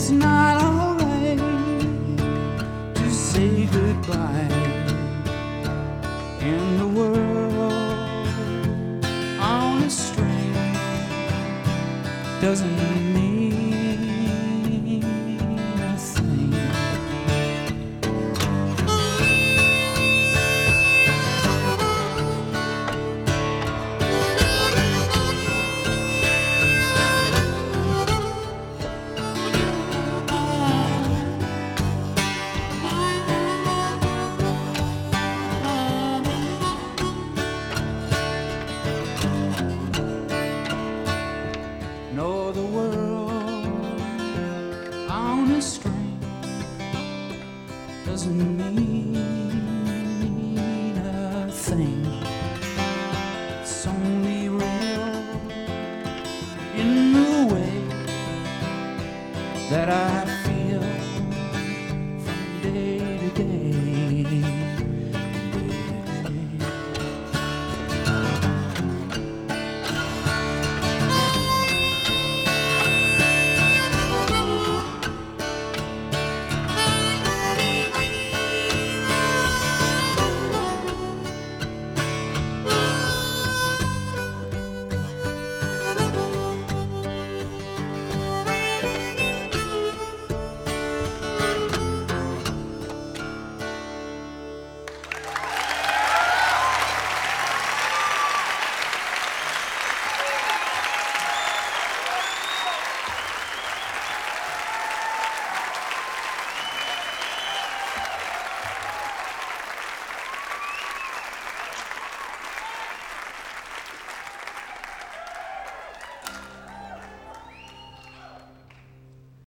it's not alright to say goodbye in the world on a string doesn't mean a thing. No, the world on a string doesn't mean a thing. It's only real in the way that I